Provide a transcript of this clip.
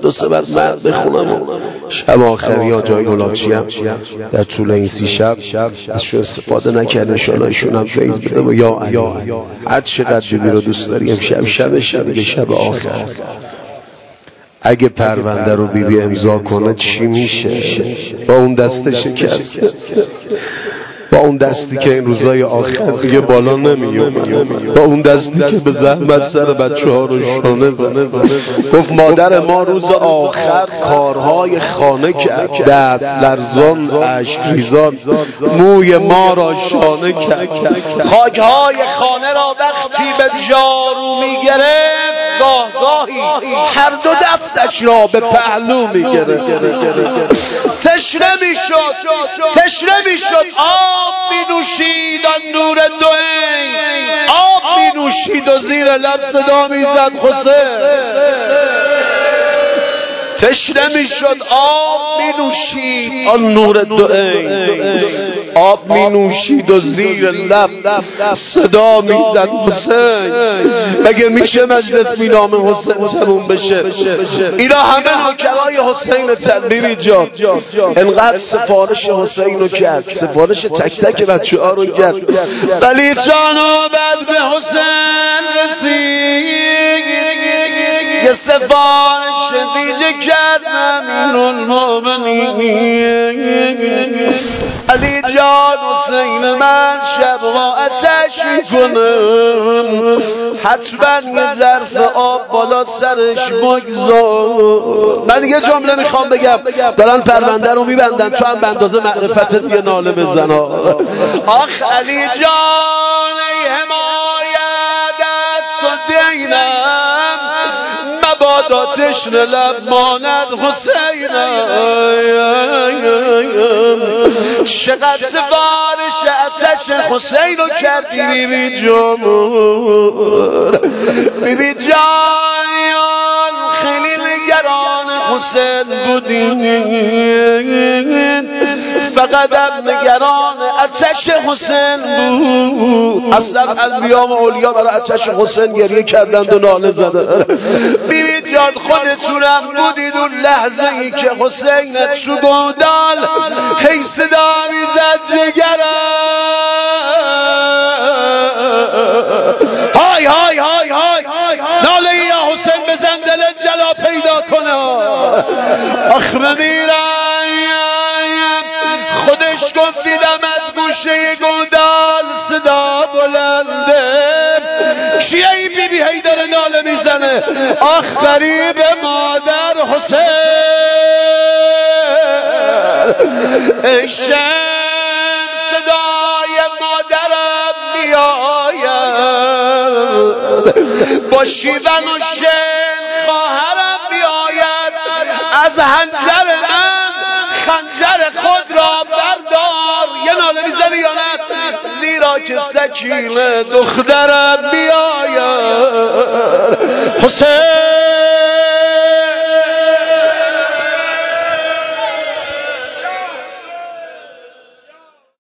دو سه بر مرد بخونم. شب آخری ها جای گلابچی هم در طول این 30 شب ازشون استفاده نکرد. انشاءالله ایشون هم فیض بده و یا علی هر چقدر بیبی رو دوست داری امشب شب آخر اگه پرونده رو بیبی امضا کنه چی میشه؟ با اون دست شکست، با اون دستی که این روزای آخر دیگه بالا نمیاد، با اون دستی که به زحمت سر بچه ها رو شانه زنه. گفت مادر ما روز آخر کارهای خانه کرد، دست لرزان اشک ریزان موی ما را شانه کرد. خاکهای خانه را وقتی به جارو میگرفت گاهی هر دو دستش را به پهلو میگرفت. تشنه میشد آب می نوشید آن نور دوئین، آب می نوشید و زیر لب صدا می زد حسین. تشنه می شد آب می نوشید آن نور دوئین، آب می نوشید و زیر لب صدا می زد حسین. مگه میشه مجلس بی نام حسین تموم بشه؟ اینا همه نوکرای حسین تدبیری جان انقدر سفارش حسین رو کرد، سفارش تک تک بچه ها رو کرد، ولی جانو بعد به حسین رسید یه سفارش ویژه کرد امیرالمومنین. علی جان حسین من شب را آتش کنم، حتما یه ظرف آب بالا سرش بگذار. من یه جمله میخوام بگم، دارن پرونده رو میبندن، تو هم به اندازه معرفتت یه ناله بزن. آخ علی جان ای حمایت از تو دینم، مبادا تشنه لب ماند حسینم. چقدر سفارش آتش حسین رو کردی بیبی جمهور. بیبی جان خیلی نگران حسین بودین، فقط نگران آتش حسین بود. اصلا انبیا و اولیا برای آتش حسین گریه کردند و ناله زدند. بیبی جان خودتونم بودید اون لحظه ای که حسین تو گودال هی صدا میزد جگرم، های های های های ناله یا حسین بزن دلت جلا پیدا کنه. آخ بمیرم خودش گفت دیدم از گوشه گودال صدا بلنده. کیه این بیبی هی داره ناله میزنه؟ آخ غریب مادر حسین. ای شم صدای مادرم بیاید، با شیون و شن خواهرم بیاید، از هنجر من خنجر خود را بردار. یه ناله میزنی یا نه؟ زیرا که سکینه دخترم بیاید. حسین